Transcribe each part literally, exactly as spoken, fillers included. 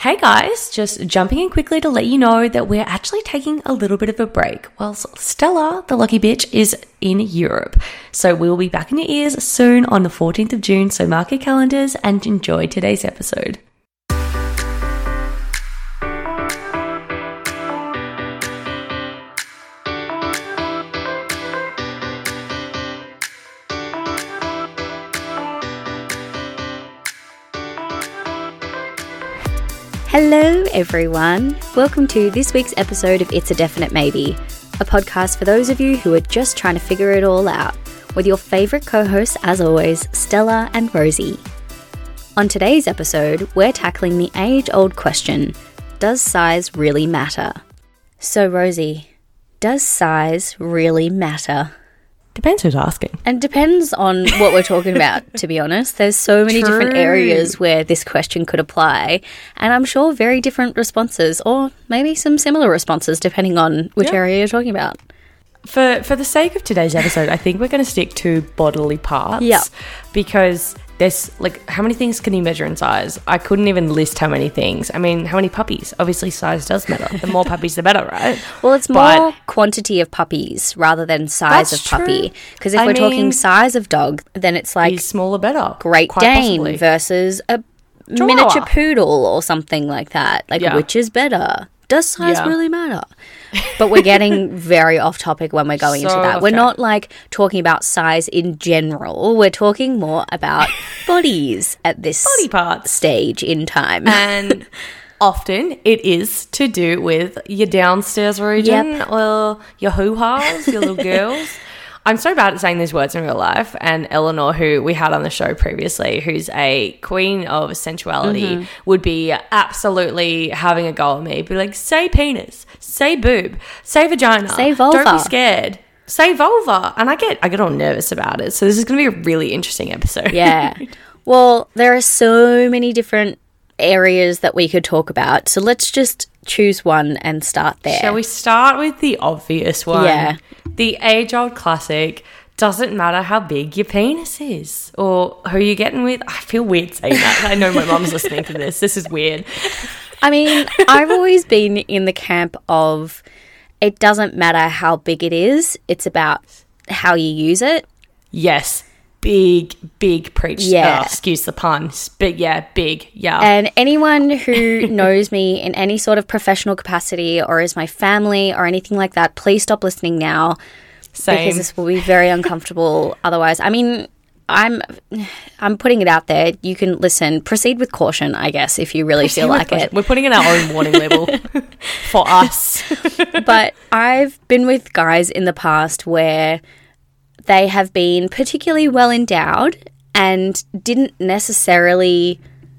Hey guys, just jumping in quickly to let you know that we're actually taking a little bit of a break whilst Stella, the lucky bitch, is in Europe. So we will be back in your ears soon on the fourteenth of June, so mark your calendars and enjoy today's episode. Hello everyone, welcome to this week's episode of It's a Definite Maybe, a podcast for those of you who are just trying to figure it all out, with your favourite co-hosts as always, Stella and Rosie. On today's episode, we're tackling the age-old question, does size really matter? So Rosie, does size really matter? Depends who's asking. And depends on what we're talking about, to be honest. There's so many True. different areas where this question could apply. And I'm sure very different responses, or maybe some similar responses, depending on which Yeah. area you're talking about. For for the sake of today's episode, I think we're going to stick to bodily parts. Yeah. Because there's, like, how many things can you measure in size? I couldn't even list how many things. I mean, how many puppies? Obviously, size does matter. The more puppies, the better, right? Well, it's But- more quantity of puppies rather than size That's of puppy. true. Because if I we're talking mean, size of dog, then it's like Is smaller better? Great Quite Dane possibly. versus a Chihuahua. miniature poodle or something like that. Like, Yeah. which is better? Does size Yeah. really matter? But we're getting very off topic when we're going into So that. off We're track. not like talking about size in general. We're talking more about bodies at this Body parts. stage in time. And often it is to do with your downstairs region Yep. or your hoo-has, your little girls. I'm so bad at saying these words in real life, and Eleanor, who we had on the show previously, who's a queen of sensuality, Mm-hmm. would be absolutely having a go at me. Be like, say penis, say boob, say vagina, Say vulva. don't be scared, say vulva. And I get I get all nervous about it. So this is going to be a really interesting episode. Yeah. Well, there are so many different areas that we could talk about. So let's just choose one and start there. Shall we start with the obvious one? Yeah. The age-old classic, doesn't matter how big your penis is or who you're getting with. I feel weird saying that. I know my mum's listening to this. This is weird. I mean, I've always been in the camp of it doesn't matter how big it is. It's about how you use it. Yes. Big, big preach. Yeah. Oh, excuse the pun. But yeah, big. Yeah. And anyone who knows me in any sort of professional capacity or is my family or anything like that, please stop listening now. Same. Because this will be very uncomfortable otherwise. I mean, I'm I'm putting it out there. You can listen. Proceed with caution, I guess, if you really feel like it. We're putting in our own warning label for us. But I've been with guys in the past where they have been particularly well endowed and didn't necessarily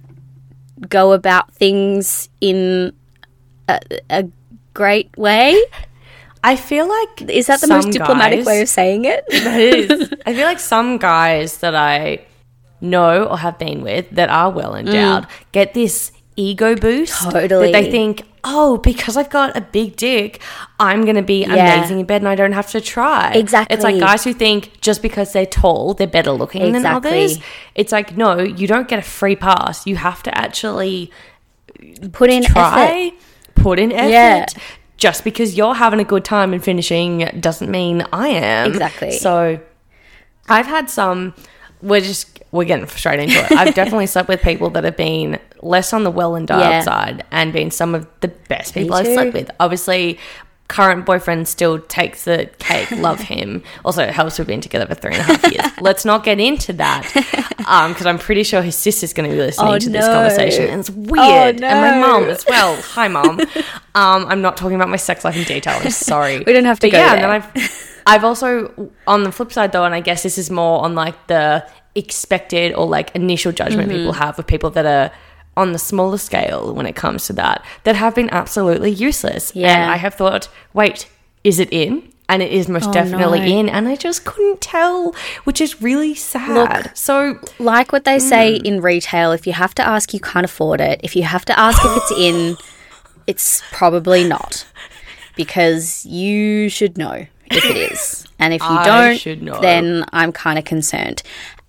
go about things in a, a great way. I feel like Is that the some most diplomatic guys- way of saying it? That is. I feel like some guys that I know or have been with that are well endowed get this ego boost. Mm. Totally. That they think, oh, because I've got a big dick, I'm going to be Yeah. amazing in bed and I don't have to try. Exactly. It's like guys who think just because they're tall, they're better looking than Exactly. others. It's like, no, you don't get a free pass. You have to actually Put in try, effort. put in effort. Yeah. Just because you're having a good time and finishing doesn't mean I am. Exactly. So I've had some, we're just, we're getting straight into it. I've definitely slept with people that have been less on the well endowed Yeah. side and been some of the best Me people I've too. slept with. Obviously, current boyfriend still takes the cake. Love him. Also, it helps we've been together for three and a half years. Let's not get into that because I'm pretty sure his sister's going to be listening Oh, to this no. conversation. And it's weird. Oh, no. And my mum as well. Hi, mum. um, I'm not talking about my sex life in detail. I'm sorry. We don't have to But go yeah, there. and then I've, I've also, on the flip side though, and I guess this is more on like the expected or like initial judgment Mm-hmm. people have of people that are on the smaller scale when it comes to that, that have been absolutely useless. Yeah. And I have thought, wait, is it in? And it is most Oh, definitely no. in. And I just couldn't tell, which is really sad. Look, so Like what they say Hmm. in retail, if you have to ask, you can't afford it. If you have to ask if it's in, it's probably not. Because you should know if it is. And if you I don't, should know. then I'm kind of concerned.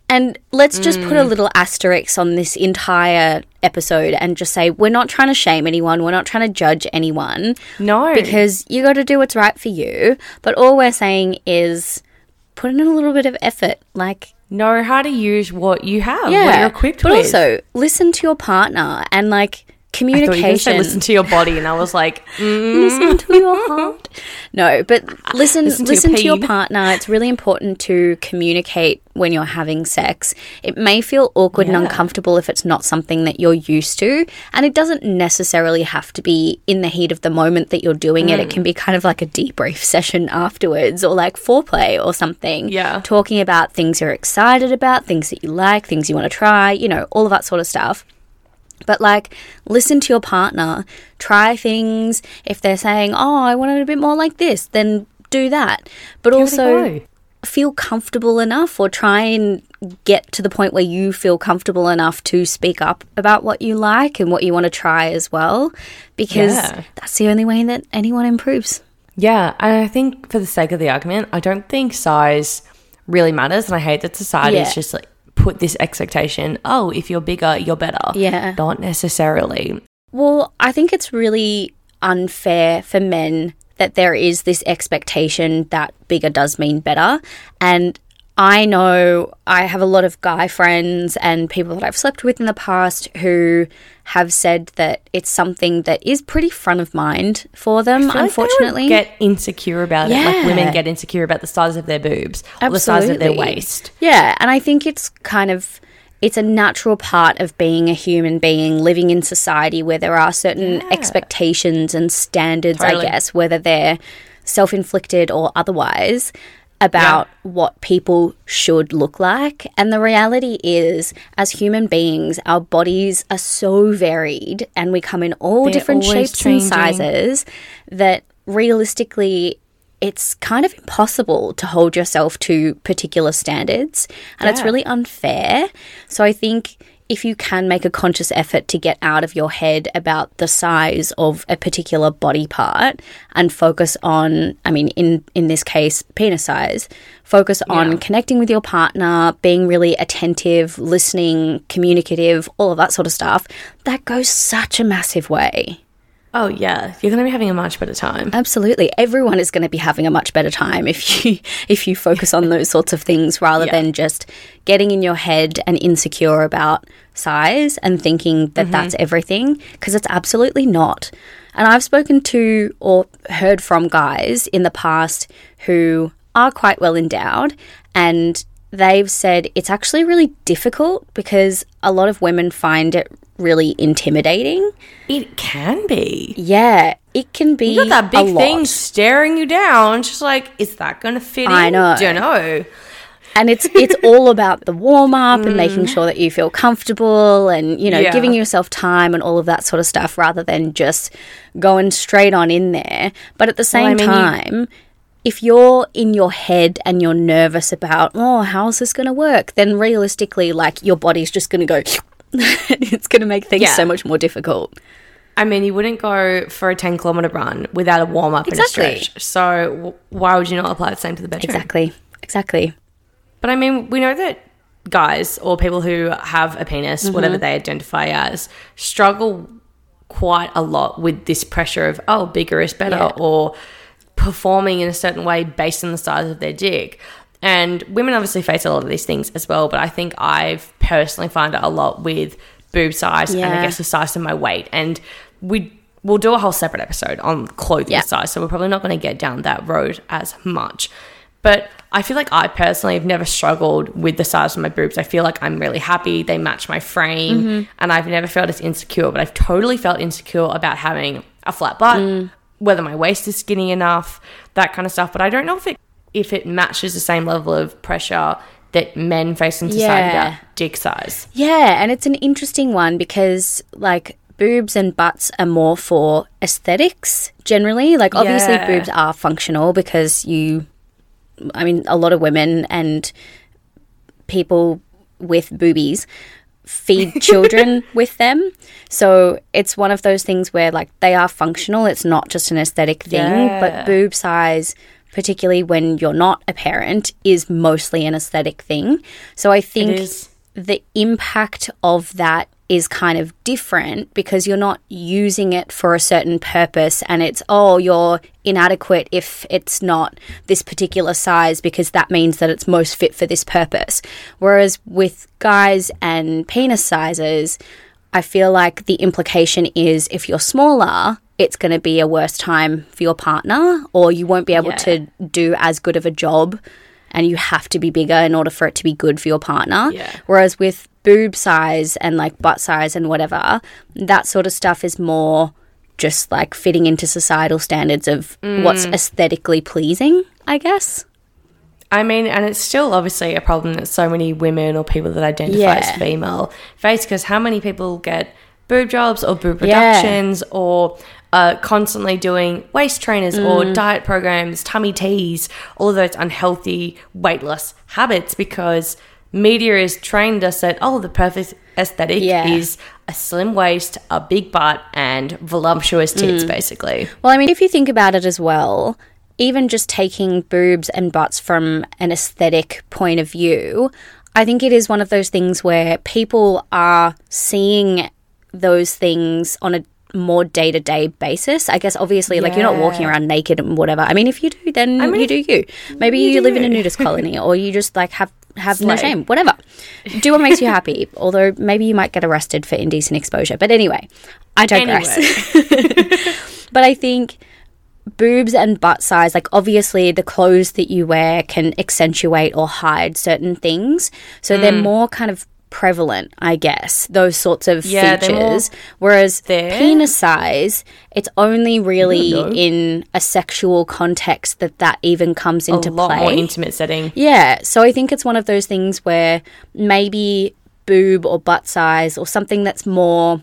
And let's just mm. put a little asterisk on this entire episode and just say we're not trying to shame anyone. We're not trying to judge anyone. No. Because you got to do what's right for you. But all we're saying is put in a little bit of effort. Like, know how to use what you have, yeah, what you're equipped but with. But also, listen to your partner and, like, communication. I thought you were going to say listen to your body, and I was like, mm. listen to your heart. No, but listen, listen, to, listen your to your partner. It's really important to communicate when you're having sex. It may feel awkward yeah. and uncomfortable if it's not something that you're used to, and it doesn't necessarily have to be in the heat of the moment that you're doing mm. it. It can be kind of like a debrief session afterwards, or like foreplay or something. Yeah. Talking about things you're excited about, things that you like, things you want to try, you know, all of that sort of stuff. But, like, listen to your partner, try things. If they're saying, oh, I want it a bit more like this, then do that. But Give also feel comfortable enough, or try and get to the point where you feel comfortable enough to speak up about what you like and what you want to try as well, because yeah. that's the only way that anyone improves. Yeah, and I think for the sake of the argument, I don't think size really matters, and I hate that society is yeah. just, like, put this expectation, oh, if you're bigger, you're better. Yeah. Not necessarily. Well, I think it's really unfair for men that there is this expectation that bigger does mean better. And I know I have a lot of guy friends and people that I've slept with in the past who have said that it's something that is pretty front of mind for them, unfortunately. Like they would get insecure about yeah. it. Like women get insecure about the size of their boobs Absolutely. or the size of their waist. Yeah, and I think it's kind of, it's a natural part of being a human being, living in society where there are certain yeah. expectations and standards, totally. I guess, whether they're self-inflicted or otherwise, about yeah. what people should look like. And the reality is, as human beings, our bodies are so varied and we come in all They're different shapes changing. and sizes that realistically it's kind of impossible to hold yourself to particular standards, and yeah. it's really unfair. So I think if you can make a conscious effort to get out of your head about the size of a particular body part and focus on, I mean, in, in this case, penis size, focus on yeah. connecting with your partner, being really attentive, listening, communicative, all of that sort of stuff, that goes such a massive way. Oh, yeah. You're going to be having a much better time. Absolutely. Everyone is going to be having a much better time if you if you focus on those sorts of things rather yeah. than just getting in your head and insecure about size and thinking that mm-hmm. that's everything, because it's absolutely not. And I've spoken to or heard from guys in the past who are quite well endowed, and they've said it's actually really difficult because a lot of women find it really intimidating. It can be. Yeah, it can be. You got that big thing staring you down. Just like, is that going to fit in? I know. Don't know. And it's it's all about the warm up mm. and making sure that you feel comfortable and, you know, yeah. giving yourself time and all of that sort of stuff rather than just going straight on in there. But at the same well, I mean, time, you- if you're in your head and you're nervous about, oh, how's this going to work? Then realistically, like, your body's just going to go... it's going to make things yeah. so much more difficult. I mean, you wouldn't go for a ten kilometre run without a warm-up exactly. and a stretch. So w- why would you not apply the same to the bedroom? Exactly. Exactly. But, I mean, we know that guys or people who have a penis, mm-hmm. whatever they identify as, struggle quite a lot with this pressure of, oh, bigger is better, yeah. or performing in a certain way based on the size of their dick. And women obviously face a lot of these things as well, but I think I've personally found it a lot with boob size yeah. and I guess the size of my weight. And we, we'll do a whole separate episode on clothing yeah. size, so we're probably not going to get down that road as much. But I feel like I personally have never struggled with the size of my boobs. I feel like I'm really happy. They match my frame, mm-hmm. and I've never felt as insecure, but I've totally felt insecure about having a flat butt, mm. whether my waist is skinny enough, that kind of stuff. But I don't know if it if it matches the same level of pressure that men face in society yeah. about dick size. Yeah, and it's an interesting one because, like, boobs and butts are more for aesthetics generally. Like, obviously yeah. boobs are functional because you, I mean, a lot of women and people with boobies feed children with them. So it's one of those things where, like, they are functional. It's not just an aesthetic thing, yeah. but boob size particularly when you're not a parent, is mostly an aesthetic thing. So I think the impact of that is kind of different because you're not using it for a certain purpose and it's, oh, you're inadequate if it's not this particular size because that means that it's most fit for this purpose. Whereas with guys and penis sizes, I feel like the implication is if you're smaller, it's going to be a worse time for your partner, or you won't be able yeah. to do as good of a job and you have to be bigger in order for it to be good for your partner. Yeah. Whereas with boob size and like butt size and whatever, that sort of stuff is more just like fitting into societal standards of mm. what's aesthetically pleasing, I guess. I mean, and it's still obviously a problem that so many women or people that identify yeah. as female face, because how many people get boob jobs or boob reductions yeah. or uh, constantly doing waist trainers mm. or diet programs, tummy teas, all of those unhealthy, weightless habits because media has trained us that, oh, the perfect aesthetic yeah. is a slim waist, a big butt, and voluptuous tits, mm. basically. Well, I mean, if you think about it as well, even just taking boobs and butts from an aesthetic point of view, I think it is one of those things where people are seeing those things on a more day-to-day basis. I guess obviously yeah. like you're not walking around naked and whatever. I mean, if you do, then I mean, you do you. Maybe you, you live in a nudist colony or you just like have have Slay. no shame, whatever. Do what makes you happy. Although maybe you might get arrested for indecent exposure. But anyway, I digress. Anyway. But I think boobs and butt size, like obviously the clothes that you wear can accentuate or hide certain things. So mm. they're more kind of prevalent, I guess, those sorts of yeah, features. Whereas there. penis size, it's only really in a sexual context that that even comes into a lot play. More intimate setting. Yeah, so I think it's one of those things where maybe boob or butt size or something that's more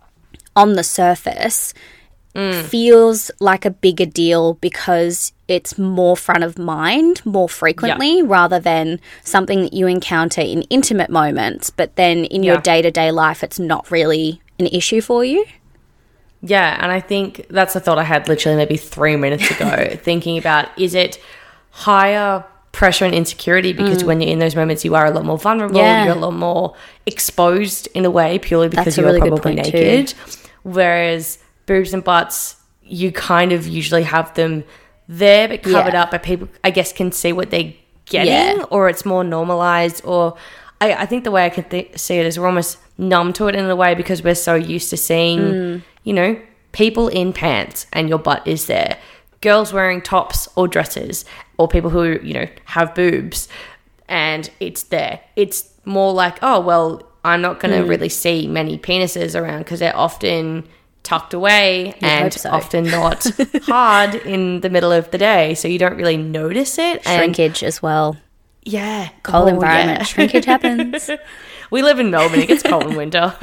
on the surface mm. feels like a bigger deal because it's more front of mind more frequently yeah. rather than something that you encounter in intimate moments, but then in yeah. your day-to-day life it's not really an issue for you. Yeah, and I think that's a thought I had literally maybe three minutes ago, thinking about, is it higher pressure and insecurity because mm. when you're in those moments you are a lot more vulnerable, yeah. you're a lot more exposed in a way purely because you're really probably naked. Too. Whereas boobs and butts, you kind of usually have them there but covered yeah. up, but people I guess can see what they're getting yeah. or it's more normalized, or I, I think the way I can th- see it is we're almost numb to it in a way because we're so used to seeing mm. you know, people in pants and your butt is there, girls wearing tops or dresses, or people who, you know, have boobs and it's there. It's more like, oh well, I'm not going to mm. really see many penises around because they're often tucked away you and so. often not hard in the middle of the day, so you don't really notice it. Shrinkage and, as well. Yeah. Cold oh, environment. Yeah. Shrinkage happens. We live in Melbourne. It gets cold in winter.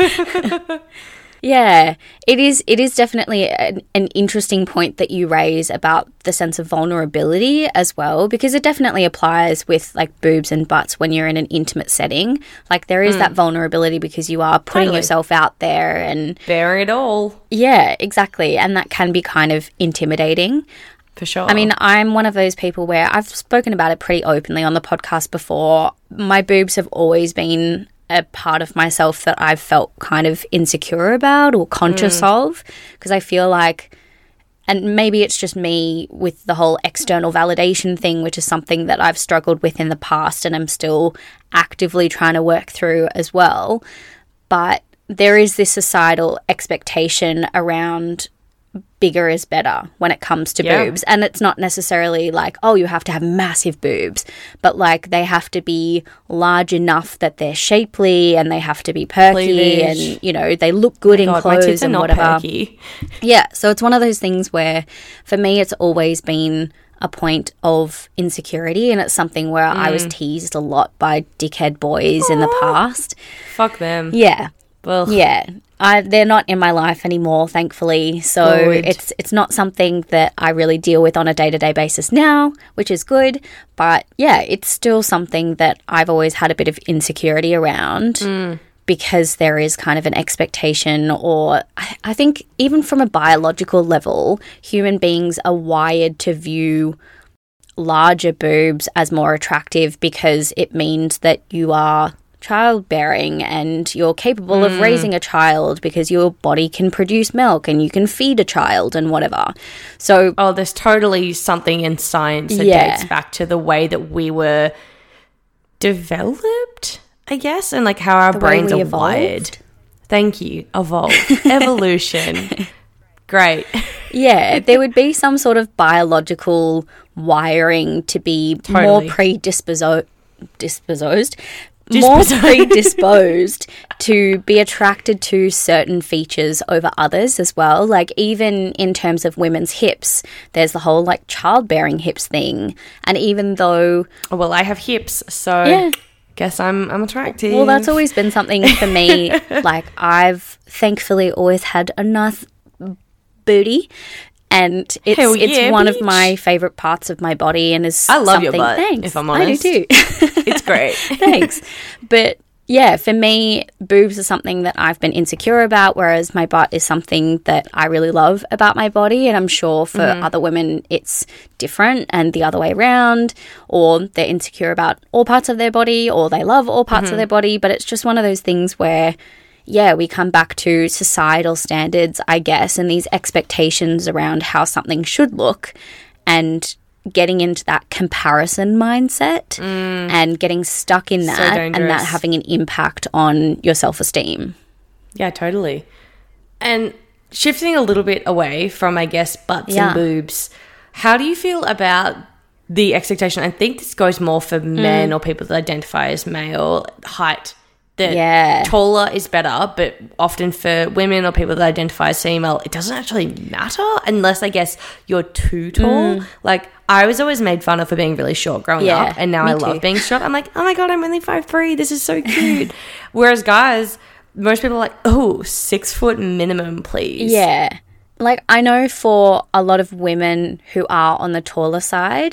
Yeah, it is It is definitely an, an interesting point that you raise about the sense of vulnerability as well, because it definitely applies with like boobs and butts when you're in an intimate setting. Like there is mm. that vulnerability because you are putting totally. yourself out there and bearing it all. Yeah, exactly. And that can be kind of intimidating. For sure. I mean, I'm one of those people where I've spoken about it pretty openly on the podcast before. My boobs have always been a part of myself that I've felt kind of insecure about or conscious mm. of, because I feel like, and maybe it's just me with the whole external validation thing, which is something that I've struggled with in the past and I'm still actively trying to work through as well. But there is this societal expectation around bigger is better when it comes to yeah. boobs, and it's not necessarily like, oh, you have to have massive boobs, but like they have to be large enough that they're shapely and they have to be perky Cleavage. And you know they look good oh in God, clothes and whatever. Perky. Yeah, so it's one of those things where for me it's always been a point of insecurity, and it's something where mm. I was teased a lot by dickhead boys Aww. in the past. Fuck them. Yeah. Well, yeah, I, they're not in my life anymore, thankfully. So good. it's it's not something that I really deal with on a day-to-day basis now, which is good. But yeah, it's still something that I've always had a bit of insecurity around mm. because there is kind of an expectation, or I, I think even from a biological level, human beings are wired to view larger boobs as more attractive because it means that you are childbearing and you're capable mm. of raising a child because your body can produce milk and you can feed a child and whatever. So oh, there's totally something in science that yeah. dates back to the way that we were developed, I guess, and like how our the brains are evolved. wired. Thank you. Evolve. Evolution. Great. Yeah, there would be some sort of biological wiring to be Totally. more predisposed disposed more predisposed to be attracted to certain features over others as well. Like even in terms of women's hips, there's the whole like childbearing hips thing. And even though well, I have hips, so yeah. guess I'm I'm attractive. Well, that's always been something for me. Like I've thankfully always had a nice booty. And it's Hell it's yeah, one bitch. of my favourite parts of my body and is I love your something- butt, Thanks. if I'm honest. I do too. It's great. Thanks. But yeah, for me, boobs are something that I've been insecure about, whereas my butt is something that I really love about my body. And I'm sure for Mm-hmm. other women it's different and the other way around, or they're insecure about all parts of their body or they love all parts Mm-hmm. of their body. But it's just one of those things where yeah, we come back to societal standards, I guess, and these expectations around how something should look and getting into that comparison mindset Mm. and getting stuck in So that and that dangerous. having an impact on your self-esteem. Yeah, totally. And shifting a little bit away from, I guess, butts Yeah. and boobs, how do you feel about the expectation? I think this goes more for Mm. men or people that identify as male, height. That Yeah. taller is better, but often for women or people that identify as female, it doesn't actually matter unless, I guess, you're too tall. Like, I was always made fun of for being really short growing Yeah, up, and now me I love too. being short. I'm like, oh my God, I'm only five three. This is so cute. Whereas guys, most people are like, oh, six foot minimum, please. Yeah. Like, I know for a lot of women who are on the taller side,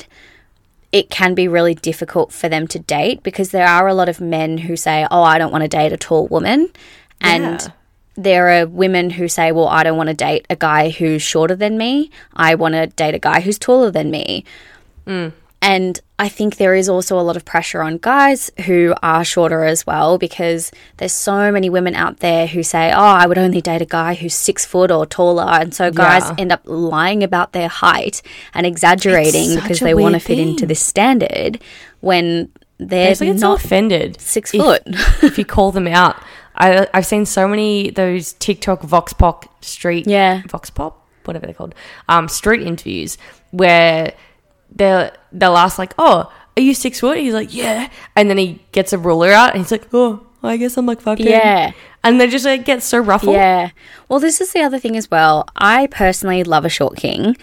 it can be really difficult for them to date because there are a lot of men who say, oh, I don't want to date a tall woman. And Yeah. there are women who say, well, I don't want to date a guy who's shorter than me. I want to date a guy who's taller than me. Mm. And I think there is also a lot of pressure on guys who are shorter as well because there's so many women out there who say, oh, I would only date a guy who's six foot or taller. And so guys Yeah. end up lying about their height and exaggerating It's because such a they want to weird fit into thing. this standard when they're It's like it's so not offended. six if- foot. if you call them out. I, I've seen so many those TikTok Vox Pop street, Yeah. Vox Pop, whatever they're called, um, street interviews where they'll they'll ask like, oh, are you six foot? He's like, yeah, and then he gets a ruler out and he's like, oh, I guess I'm like five ten. Yeah. And they just like get so ruffled. Yeah. Well, this is the other thing as well. I personally love a short king.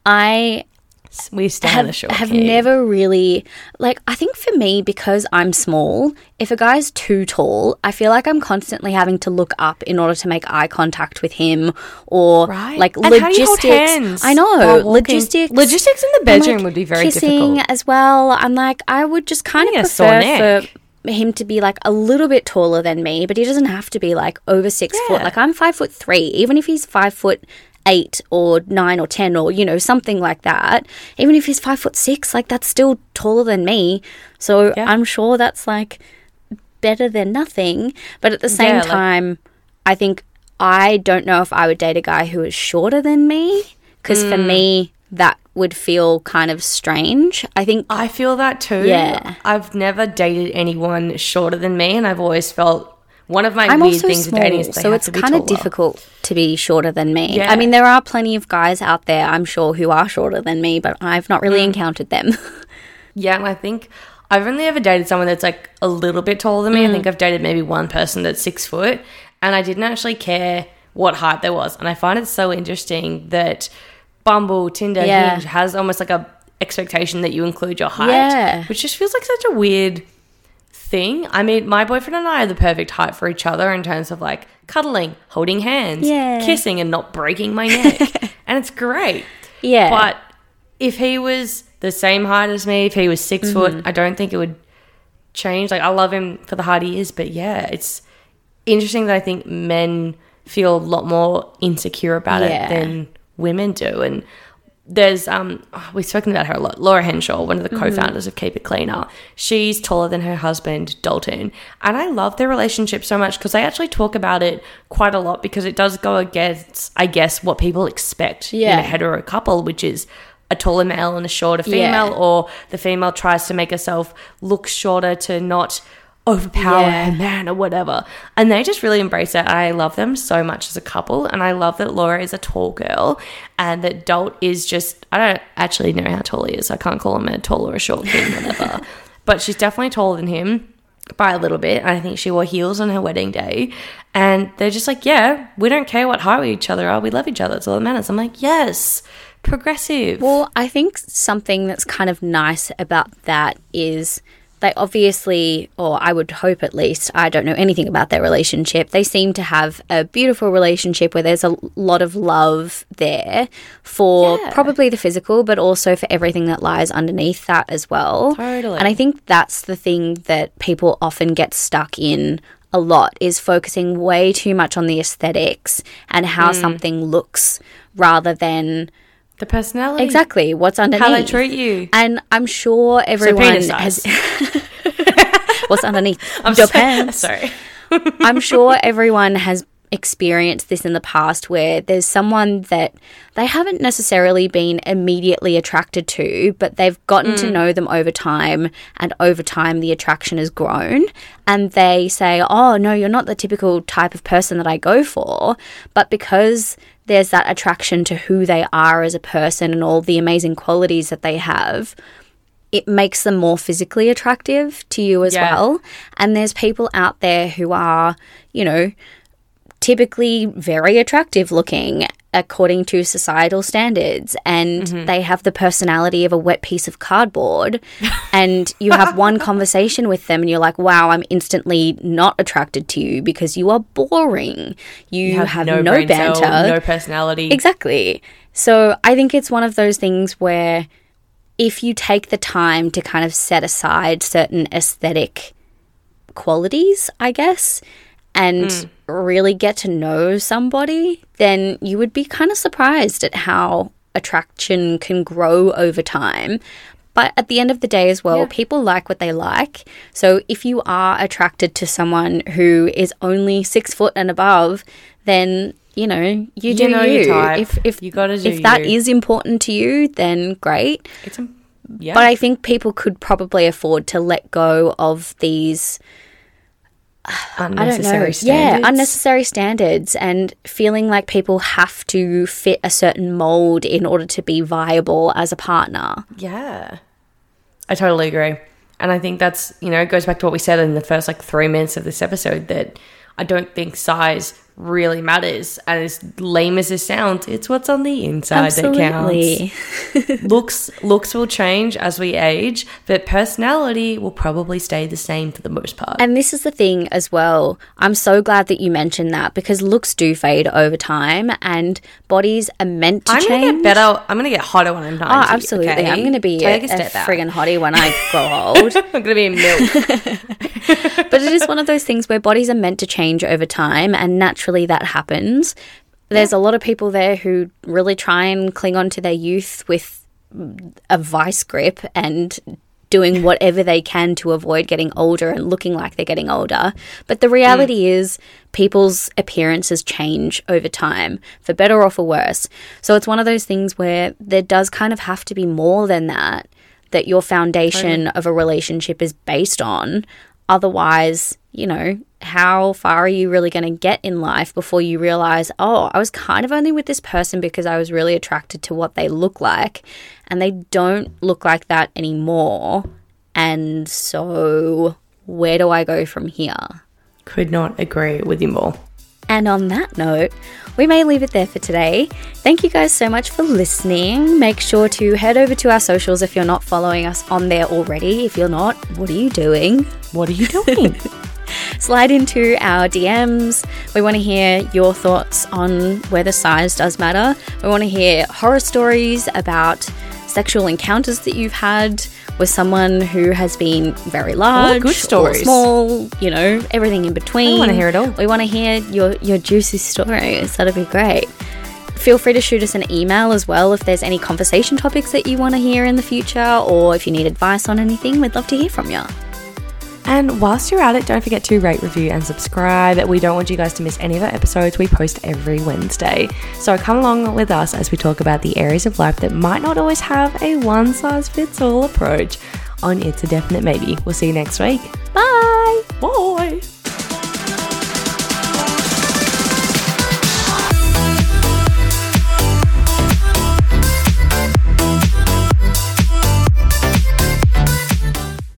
I We stand have, a short have king. never really, like, I think for me, because I'm small, if a guy's too tall, I feel like I'm constantly having to look up in order to make eye contact with him or Right. like And how do you hold logistics. hands I know, while walking? logistics. Logistics in the and, bedroom like, would be very kissing difficult. as well. I'm like, I would just kind You of get a sore prefer neck. for him to be like a little bit taller than me, but he doesn't have to be like over six Yeah. foot. Like I'm five foot three, even if he's five foot eight or nine or ten or you know something like that, even if he's five foot six, like that's still taller than me, so Yeah. I'm sure that's like better than nothing. But at the same Yeah, like- time, I think I don't know if I would date a guy who is shorter than me because for Mm. me that would feel kind of strange. I think I feel that too. Yeah. I've never dated anyone shorter than me, and I've always felt one of my I'm weird also things small, of dating is they so have it's to be kind of taller. difficult to be shorter than me. Yeah. I mean, there are plenty of guys out there, I'm sure, who are shorter than me, but I've not Mm. really encountered them. Yeah, and I think I've only ever dated someone that's like a little bit taller than me. I Mm. think I've dated maybe one person that's six foot, and I didn't actually care what height there was. And I find it so interesting that Bumble, Tinder, Yeah. Hinge has almost like a expectation that you include your height, Yeah. which just feels like such a weird thing. I mean, my boyfriend and I are the perfect height for each other in terms of like cuddling, holding hands, Yeah. kissing, and not breaking my neck, and it's great. Yeah. But if he was the same height as me, if he was six Mm-hmm. foot, I don't think it would change. Like, I love him for the height he is, but yeah, it's interesting that I think men feel a lot more insecure about Yeah. it than women do. And there's, um, oh, we've spoken about her a lot, Laura Henshaw, one of the Mm-hmm. co-founders of Keep It Cleaner. She's taller than her husband, Dalton. And I love their relationship so much because they actually talk about it quite a lot because it does go against, I guess, what people expect Yeah. in a hetero couple, which is a taller male and a shorter female, Yeah. or the female tries to make herself look shorter to not overpower Yeah. her man or whatever. And they just really embrace it. I love them so much as a couple. And I love that Laura is a tall girl and that Dalt is just, I don't actually know how tall he is. I can't call him a tall or a short thing, whatever. But she's definitely taller than him by a little bit. I think she wore heels on her wedding day. And they're just like, yeah, we don't care what height we each other are. We love each other. It's all that matters. I'm like, yes, progressive. Well, I think something that's kind of nice about that is they obviously, or I would hope at least, I don't know anything about their relationship. They seem to have a beautiful relationship where there's a lot of love there for Yeah. probably the physical, but also for everything that lies underneath that as well. Totally. And I think that's the thing that people often get stuck in a lot, is focusing way too much on the aesthetics and how Mm. something looks rather than The personality. exactly what's underneath. How they treat you. And I'm sure everyone penis has size. what's underneath I'm your so- pants. Sorry. I'm sure everyone has experienced this in the past where there's someone that they haven't necessarily been immediately attracted to, but they've gotten to know them over time, and over time the attraction has grown, and they say, oh no, you're not the typical type of person that I go for. But because there's that attraction to who they are as a person and all the amazing qualities that they have, it makes them more physically attractive to you as Yeah. well. And there's people out there who are, you know, typically very attractive looking according to societal standards, and they have the personality of a wet piece of cardboard. And you have one conversation with them and you're like, wow, I'm instantly not attracted to you because you are boring. You, You have, no, brain banter. cell, no personality. Exactly. So I think it's one of those things where if you take the time to kind of set aside certain aesthetic qualities, I guess, and Mm. really get to know somebody, then you would be kind of surprised at how attraction can grow over time. But at the end of the day as well, Yeah. people like what they like. So if you are attracted to someone who is only six foot and above, then, you know, you do know you. your type. If if You gotta do if that you. is important to you, then great. It's a, yeah. But I think people could probably afford to let go of these unnecessary I don't know. standards. Yeah, unnecessary standards, and feeling like people have to fit a certain mold in order to be viable as a partner. Yeah. I totally agree. And I think that's, you know, it goes back to what we said in the first like three minutes of this episode, that I don't think size really matters. And as lame as this sounds, it's what's on the inside Absolutely. that counts. looks looks will change as we age, but personality will probably stay the same for the most part. And this is the thing as well. I'm so glad that you mentioned that, because looks do fade over time and bodies are meant to I'm change. gonna get better. I'm gonna get hotter when I'm ninety. Oh, absolutely. okay? I'm going to be Take a, a step a back. friggin' hottie when I grow old. I'm gonna be a milk. But it is one of those things where bodies are meant to change over time, and naturally that happens. There's a lot of people there who really try and cling on to their youth with a vice grip and doing whatever they can to avoid getting older and looking like they're getting older. But the reality is people's appearances change over time, for better or for worse. So it's one of those things where there does kind of have to be more than that, that your foundation of a relationship is based on. Otherwise, you know, how far are you really going to get in life before you realize, oh, I was kind of only with this person because I was really attracted to what they look like, and they don't look like that anymore. And so where do I go from here? Could not agree with you more. And on that note, we may leave it there for today. Thank you guys so much for listening. Make sure to head over to our socials if you're not following us on there already. If you're not, what are you doing? What are you doing? Slide into our D Ms. We want to hear your thoughts on whether size does matter. We want to hear horror stories about sexual encounters that you've had with someone who has been very large, good or stories. small, you know, everything in between. I wanna hear it all. We want to hear your, your juicy stories. That'd be great. Feel free to shoot us an email as well if there's any conversation topics that you want to hear in the future, or if you need advice on anything, we'd love to hear from you. And whilst you're at it, don't forget to rate, review and subscribe. We don't want you guys to miss any of our episodes. We post every Wednesday. So come along with us as we talk about the areas of life that might not always have a one-size-fits-all approach on It's a Definite Maybe. We'll see you next week. Bye! Whoa!